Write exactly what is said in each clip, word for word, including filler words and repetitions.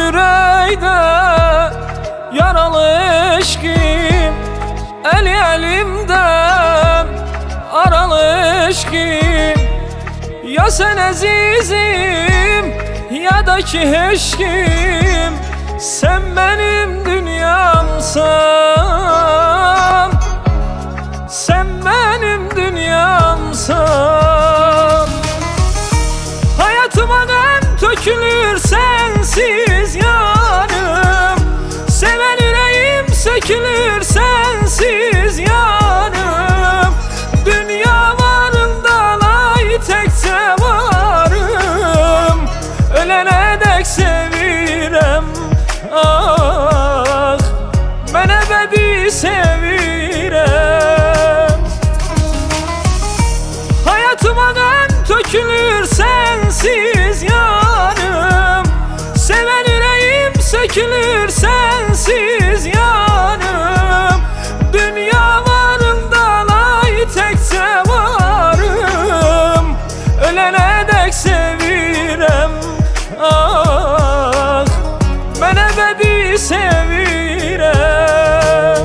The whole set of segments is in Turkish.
yüreğde yaralı eşkim, eli elimden aralı eşkim. Ya sen azizim ya da ki eşkim, sen benim dünyamsan, sen benim dünyamsan. Hayatıma nem tökülür sensiz yanım, seven yüreğim sökülür sensiz yanım. Dünya varında lay tekçe varım, ölene dek sevirem. Ah, ben ebedi sevirem. Hayatıma nem tökülür sensiz yanım, seven yüreğim sökülür sensiz yanım. Dünya varında lay tekçe varım, ölene dek sevirem. Ah, ben ebedi sevirem.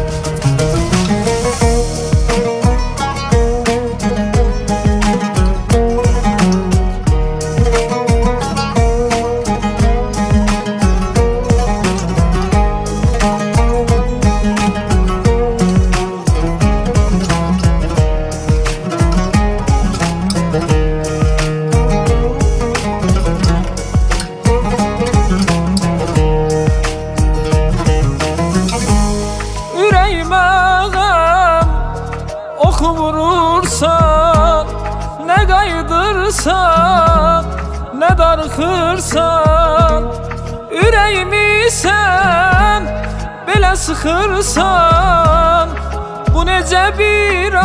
Oku vurursan, ne kaydırsan, ne darkırsan, yüreğimi sen bile sıkırsan, bu nece bir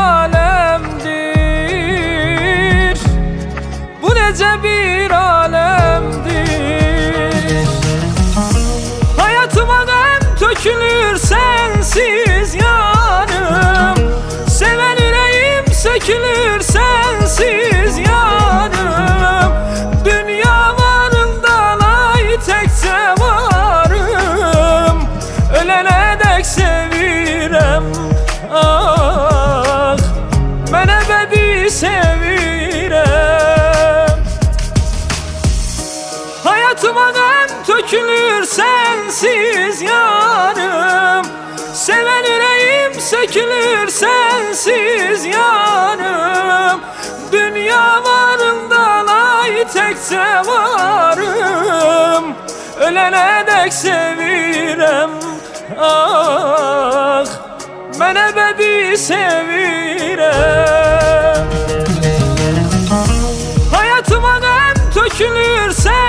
alemdir, bu nece bir alemdir. Hayatıma nem tökülür sensiz yanım, seven yüreğim sökülür sensiz yanım. Dünya varında lay tekçe varım, ölene dek sevirem. Ah, ben ebedi sevirem. Hayatıma nem tökülür sensiz yanım, seven yüreğim sökülür sensiz yanım. Dünya varında lay tekçe varım, ölene dek sevirem. Ah, ben ebedi sevirem. Hayatıma nem tökülür sen